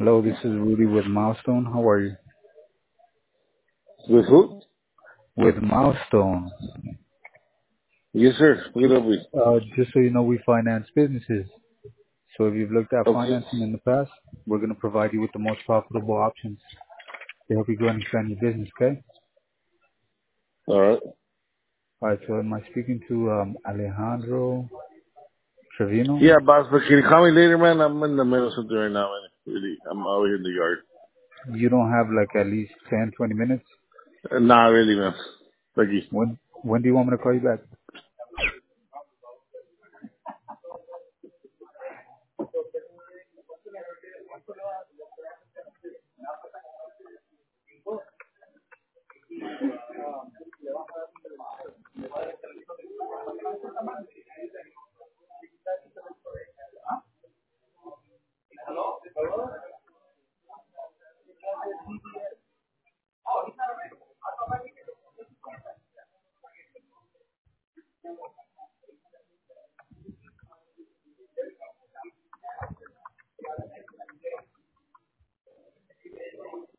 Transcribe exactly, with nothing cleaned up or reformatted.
Hello, this is Rudy with Milestone. How are you? With who? With Milestone. Yes, sir. What up with? Uh, just so you know, we finance businesses. So if you've looked at Okay. financing in the past, we're going to provide you with the most profitable options to help you grow and expand your business, okay? All right. All right, so am I speaking to um, Alejandro Trevino? Yeah, boss, but can you call me later, man? I'm in the middle of something right now, man. Really, I'm out here in the yard. You don't have like at least ten, twenty minutes? Uh, Not really, man. Thank you. When when do you want me to call you back?